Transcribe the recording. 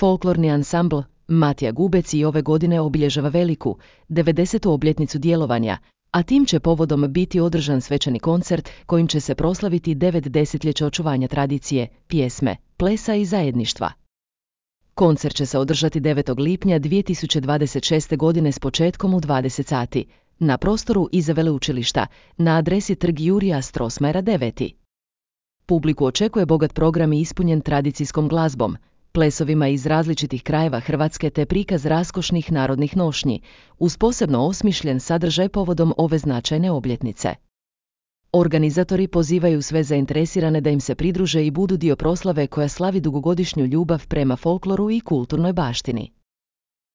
Folklorni ansambl Matija Gubec i ove godine obilježava veliku 90. obljetnicu djelovanja, a tim će povodom biti održan svečani koncert kojim će se proslaviti 9 desetljeća očuvanja tradicije, pjesme, plesa i zajedništva. Koncert će se održati 9. lipnja 2026. godine s početkom u 20 sati na prostoru iza veleučilišta na adresi Trg Jurija Strossmayera 9. Publiku očekuje bogat program i ispunjen tradicijskom glazbom, plesovima iz različitih krajeva Hrvatske te prikaz raskošnih narodnih nošnji, uz posebno osmišljen sadržaj povodom ove značajne obljetnice. Organizatori pozivaju sve zainteresirane da im se pridruže i budu dio proslave koja slavi dugogodišnju ljubav prema folkloru i kulturnoj baštini.